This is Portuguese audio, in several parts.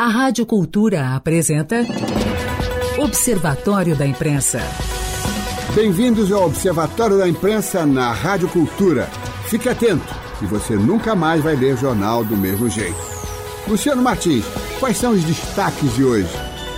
A Rádio Cultura apresenta Observatório da Imprensa. Bem-vindos ao Observatório da Imprensa na Rádio Cultura. Fique atento e você nunca mais vai ler jornal do mesmo jeito. Luciano Martins, quais são os destaques de hoje?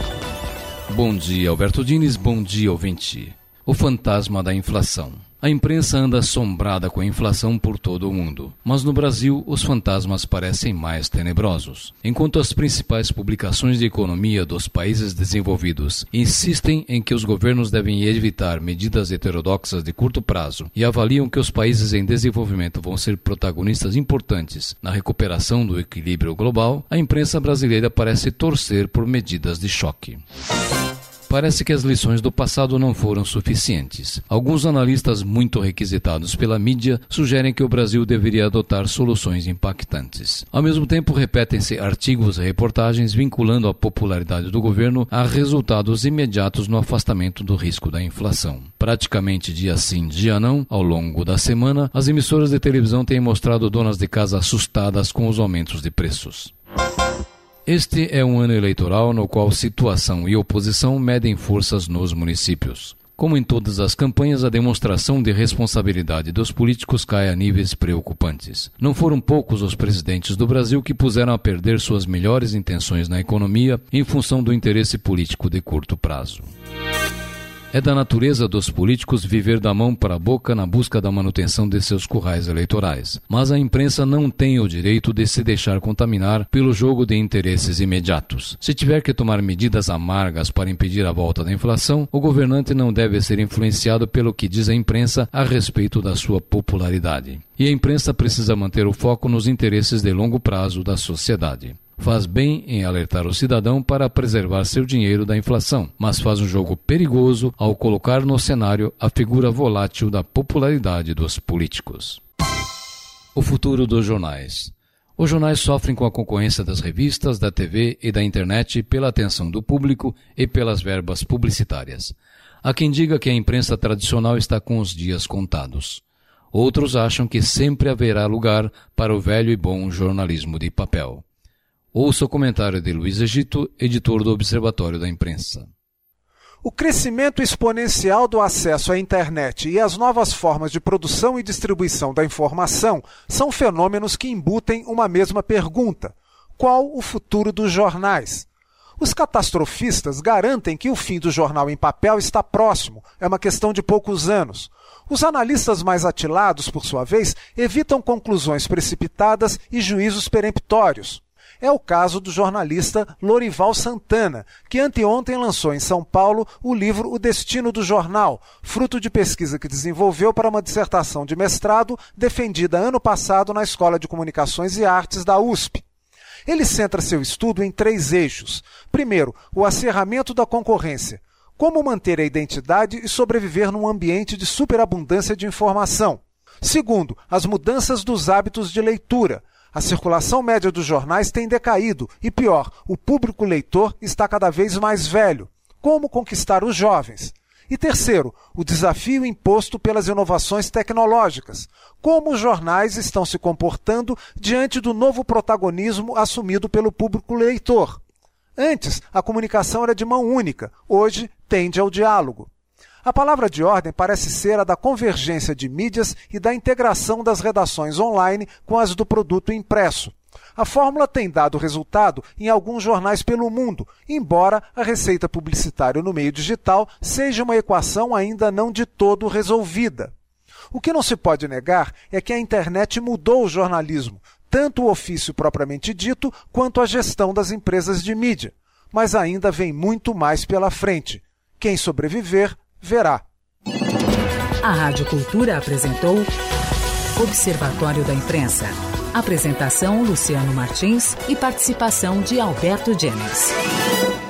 Bom dia, Alberto Diniz. Bom dia, ouvinte. O fantasma da inflação. A imprensa anda assombrada com a inflação por todo o mundo, mas no Brasil os fantasmas parecem mais tenebrosos. Enquanto as principais publicações de economia dos países desenvolvidos insistem em que os governos devem evitar medidas heterodoxas de curto prazo e avaliam que os países em desenvolvimento vão ser protagonistas importantes na recuperação do equilíbrio global, a imprensa brasileira parece torcer por medidas de choque. Parece que as lições do passado não foram suficientes. Alguns analistas muito requisitados pela mídia sugerem que o Brasil deveria adotar soluções impactantes. Ao mesmo tempo, repetem-se artigos e reportagens vinculando a popularidade do governo a resultados imediatos no afastamento do risco da inflação. Praticamente dia sim, dia não, ao longo da semana, as emissoras de televisão têm mostrado donas de casa assustadas com os aumentos de preços. Este é um ano eleitoral no qual situação e oposição medem forças nos municípios. Como em todas as campanhas, a demonstração de responsabilidade dos políticos cai a níveis preocupantes. Não foram poucos os presidentes do Brasil que puseram a perder suas melhores intenções na economia em função do interesse político de curto prazo. É da natureza dos políticos viver da mão para a boca na busca da manutenção de seus currais eleitorais. Mas a imprensa não tem o direito de se deixar contaminar pelo jogo de interesses imediatos. Se tiver que tomar medidas amargas para impedir a volta da inflação, o governante não deve ser influenciado pelo que diz a imprensa a respeito da sua popularidade. E a imprensa precisa manter o foco nos interesses de longo prazo da sociedade. Faz bem em alertar o cidadão para preservar seu dinheiro da inflação, mas faz um jogo perigoso ao colocar no cenário a figura volátil da popularidade dos políticos. O futuro dos jornais. Os jornais sofrem com a concorrência das revistas, da TV e da internet pela atenção do público e pelas verbas publicitárias. Há quem diga que a imprensa tradicional está com os dias contados. Outros acham que sempre haverá lugar para o velho e bom jornalismo de papel. Ouça o comentário de Luiz Egito, editor do Observatório da Imprensa. O crescimento exponencial do acesso à internet e as novas formas de produção e distribuição da informação são fenômenos que embutem uma mesma pergunta: qual o futuro dos jornais? Os catastrofistas garantem que o fim do jornal em papel está próximo, é uma questão de poucos anos. Os analistas mais atilados, por sua vez, evitam conclusões precipitadas e juízos peremptórios. É o caso do jornalista Lorival Santana, que anteontem lançou em São Paulo o livro O Destino do Jornal, fruto de pesquisa que desenvolveu para uma dissertação de mestrado defendida ano passado na Escola de Comunicações e Artes da USP. Ele centra seu estudo em 3 eixos. Primeiro, o acirramento da concorrência. Como manter a identidade e sobreviver num ambiente de superabundância de informação. Segundo, as mudanças dos hábitos de leitura. A circulação média dos jornais tem decaído e, pior, o público leitor está cada vez mais velho. Como conquistar os jovens? E terceiro, o desafio imposto pelas inovações tecnológicas. Como os jornais estão se comportando diante do novo protagonismo assumido pelo público leitor? Antes, a comunicação era de mão única, hoje tende ao diálogo. A palavra de ordem parece ser a da convergência de mídias e da integração das redações online com as do produto impresso. A fórmula tem dado resultado em alguns jornais pelo mundo, embora a receita publicitária no meio digital seja uma equação ainda não de todo resolvida. O que não se pode negar é que a internet mudou o jornalismo, tanto o ofício propriamente dito quanto a gestão das empresas de mídia. Mas ainda vem muito mais pela frente. Quem sobreviver, verá. A Rádio Cultura apresentou Observatório da Imprensa. Apresentação Luciano Martins e participação de Alberto Diniz.